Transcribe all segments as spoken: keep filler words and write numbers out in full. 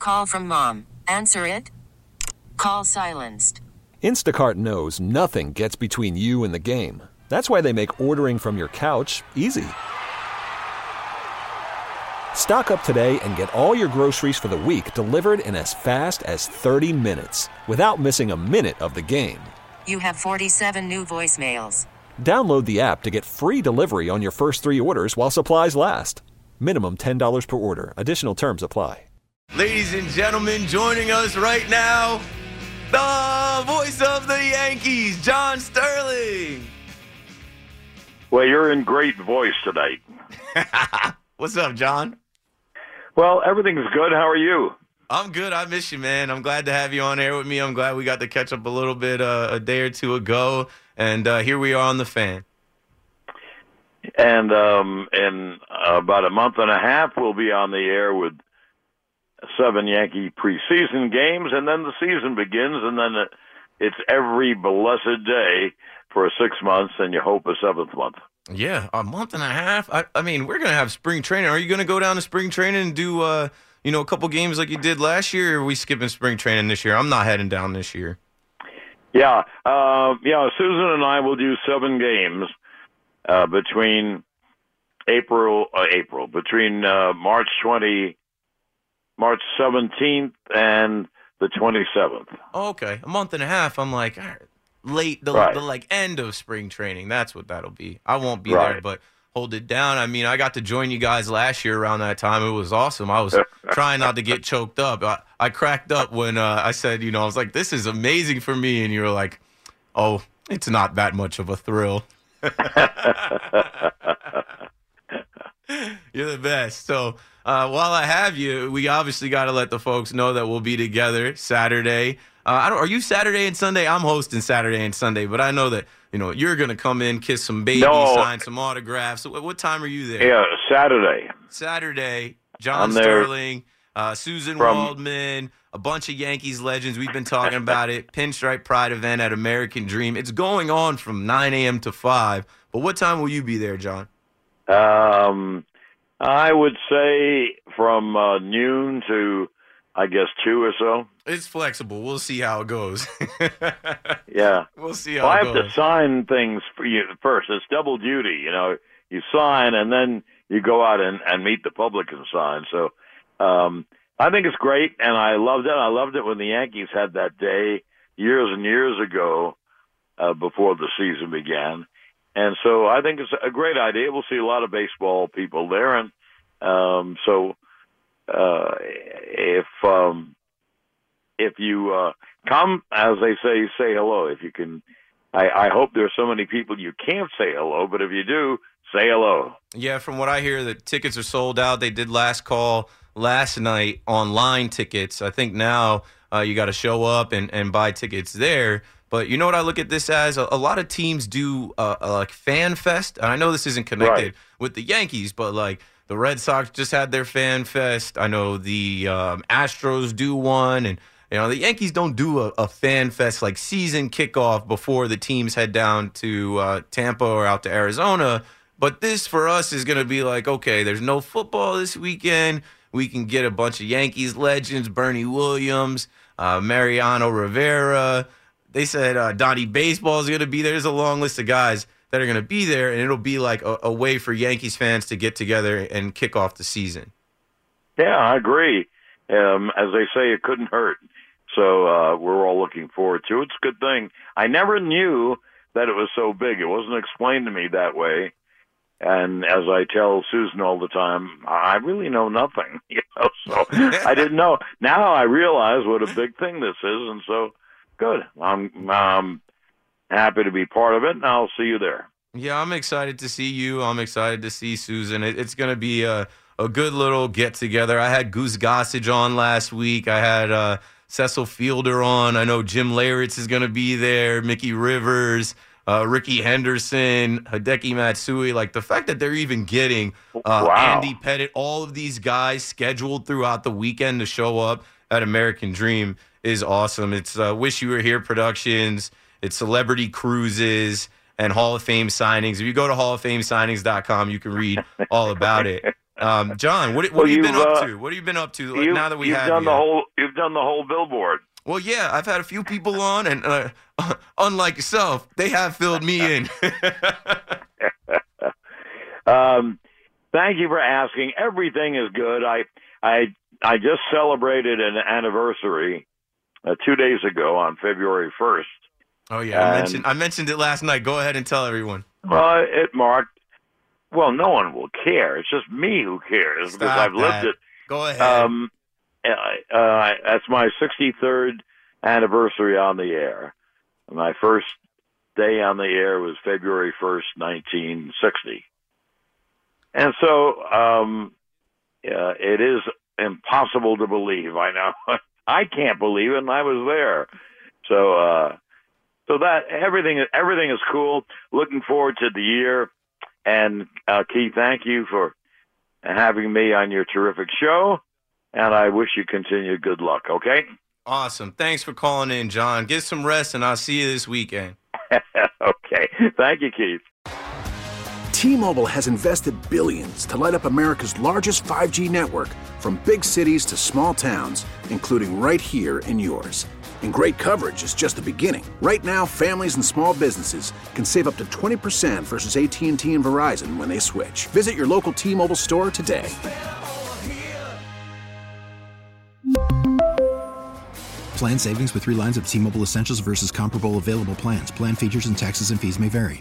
call from mom. Answer it. Call silenced. Instacart knows nothing gets between you and the game. That's why they make ordering from your couch easy. Stock up today and get all your groceries for the week delivered in as fast as thirty minutes without missing a minute of the game. You have forty-seven new voicemails. Download the app to get free delivery on your first three orders while supplies last. Minimum ten dollars per order. Additional terms apply. Ladies and gentlemen, joining us right now, the voice of the Yankees, John Sterling. Well, you're in great voice tonight. What's up, John? Well, everything's good. How are you? I'm good. I miss you, man. I'm glad to have you on air with me. I'm glad we got to catch up a little bit uh, a day or two ago, and uh, here we are on the Fan. And um, in about a month and a half, we'll be on the air with seven Yankee preseason games, and then the season begins, and then it's every blessed day for six months, and you hope a seventh month. Yeah, a month and a half. I, I mean, we're going to have spring training. Are you going to go down to spring training and do, uh, you know, a couple games like you did last year, or are we skipping spring training this year? I'm not heading down this year. Yeah, uh, yeah. Susan and I will do seven games uh, between April, uh, April between uh, March twenty, March seventeenth, and the twenty-seventh. Oh, okay, a month and a half. I'm like, all right. Late, the, right. the like end of spring training. That's what that'll be. I won't be right. there, but hold it down. I mean, I got to join you guys last year around that time. It was awesome. I was trying not to get choked up. I, I cracked up when uh, I said, you know, I was like, this is amazing for me. And you were like, oh, it's not that much of a thrill. You're the best. So uh, while I have you, we obviously got to let the folks know that we'll be together Saturday. Uh, I don't. Are you Saturday and Sunday? I'm hosting Saturday and Sunday, but I know that you know you're going to come in, kiss some babies, no. sign some autographs. So what time are you there? Yeah, Saturday. Saturday. John I'm there Sterling, uh, Susan from... Waldman, a bunch of Yankees legends. We've been talking about it. Pinstripe Pride event at American Dream. It's going on from nine a.m. to five. But what time will you be there, John? Um, I would say from uh, noon to, I guess, two or so. It's flexible. We'll see how it goes. Yeah. We'll see how well, it I goes. have to sign things for you first. It's double duty. You know, you sign and then you go out and, and meet the public and sign. So um, I think it's great, and I loved it. I loved it when the Yankees had that day years and years ago uh, before the season began. And so I think it's a great idea. We'll see a lot of baseball people there. And um, so uh, if um, – If you uh, come, as they say, say hello. If you can, I, I hope there's so many people you can't say hello, but if you do, say hello. Yeah, from what I hear, the tickets are sold out. They did last call last night, online tickets. I think now uh, you got to show up and, and buy tickets there. But you know what I look at this as? A, a lot of teams do uh, a, like Fan Fest. And I know this isn't connected right. with the Yankees, but like the Red Sox just had their Fan Fest. I know the um, Astros do one, and you know, the Yankees don't do a, a fan fest like season kickoff before the teams head down to uh, Tampa or out to Arizona. But this for us is going to be like, okay, there's no football this weekend. We can get a bunch of Yankees legends, Bernie Williams, uh, Mariano Rivera. They said uh, Donnie Baseball is going to be there. There's a long list of guys that are going to be there, and it'll be like a, a way for Yankees fans to get together and kick off the season. Yeah, I agree. Um, as they say, it couldn't hurt. So uh, we're all looking forward to it. It's a good thing. I never knew that it was so big. It wasn't explained to me that way. And as I tell Susan all the time, I really know nothing. You know, so I didn't know. Now I realize what a big thing this is, and so good. I'm, I'm happy to be part of it, and I'll see you there. Yeah, I'm excited to see you. I'm excited to see Susan. It, it's going to be a, a good little get-together. I had Goose Gossage on last week. I had uh, Cecil Fielder on. I know Jim Leyritz is going to be there, Mickey Rivers, uh, Ricky Henderson, Hideki Matsui. Like, the fact that they're even getting uh, wow. Andy Pettit, all of these guys scheduled throughout the weekend to show up at American Dream is awesome. It's uh, Wish You Were Here Productions. It's Celebrity Cruises and Hall of Fame signings. If you go to hall of fame signings dot com, you can read all about it. Um, John, what, what Well, have you been you've, up uh, to? What have you been up to like, You've, now that we you've have done you? the whole. You've done the whole billboard. Well, yeah, I've had a few people on, and uh, unlike yourself, they have filled me in. um, thank you for asking. Everything is good. I I I just celebrated an anniversary uh, two days ago on February first. Oh yeah, I And- mentioned I mentioned it last night. Go ahead and tell everyone. Well, it marked. Well, no one will care. It's just me who cares because Stop I've lived that. it. Go ahead. Um, uh, uh, that's my sixty-third anniversary on the air. My first day on the air was February first, nineteen sixty. And so um, uh, it is impossible to believe. I know. I can't believe it, and I was there. So uh, so that everything, everything is cool. Looking forward to the year. And, uh, Keith, thank you for having me on your terrific show. And I wish you continued good luck, okay? Awesome. Thanks for calling in, John. Get some rest, and I'll see you this weekend. Okay. Thank you, Keith. T-Mobile has invested billions to light up America's largest five G network, from big cities to small towns, including right here in yours. And great coverage is just the beginning. Right now, families and small businesses can save up to twenty percent versus A T and T and Verizon when they switch. Visit your local T-Mobile store today. Plan savings with three lines of T-Mobile Essentials versus comparable available plans. Plan features and taxes and fees may vary.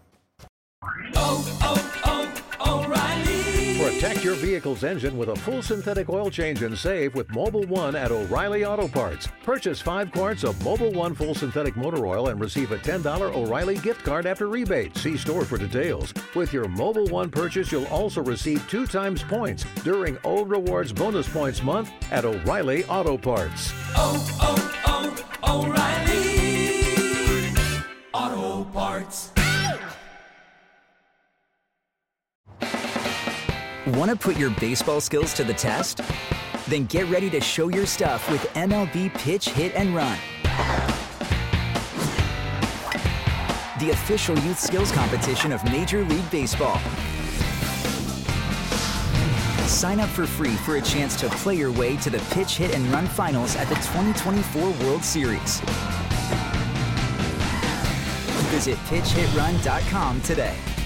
Protect your vehicle's engine with a full synthetic oil change and save with Mobil one at O'Reilly Auto Parts. Purchase five quarts of Mobil one full synthetic motor oil and receive a ten dollars O'Reilly gift card after rebate. See store for details. With your Mobil one purchase, you'll also receive two times points during O Rewards Bonus Points Month at O'Reilly Auto Parts. Oh, oh, oh, O'Reilly Auto Parts. Want to put your baseball skills to the test? Then get ready to show your stuff with M L B Pitch, Hit, and Run. The official youth skills competition of Major League Baseball. Sign up for free for a chance to play your way to the Pitch, Hit, and Run finals at the twenty twenty-four World Series. Visit pitch hit run dot com today.